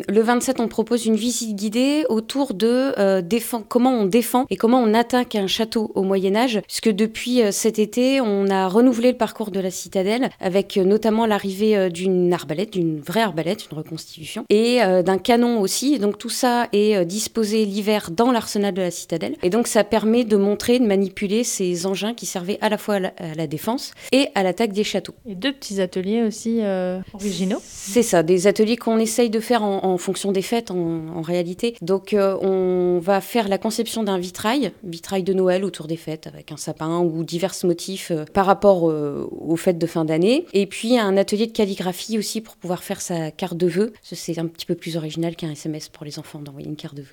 Le 27, on propose une visite guidée autour de comment on défend et comment on attaque un château au Moyen-Âge, puisque depuis cet été, on a renouvelé le parcours de la citadelle avec notamment l'arrivée d'une arbalète, d'une vraie arbalète, une reconstitution, et d'un canon aussi. Donc tout ça est disposé l'hiver dans l'arsenal de la citadelle. Et donc ça permet de montrer, de manipuler ces engins qui servaient à la fois à la défense et à l'attaque des châteaux. Et 2 petits ateliers aussi originaux. C'est ça, des ateliers qu'on essaye de faire en fonction des fêtes en réalité. Donc on va faire la conception d'un vitrail de Noël autour des fêtes avec un sapin ou divers motifs par rapport aux fêtes de fin d'année. Et puis un atelier de calligraphie aussi pour pouvoir faire sa carte de vœux. C'est un petit peu plus original qu'un SMS pour les enfants d'envoyer une carte de vœux.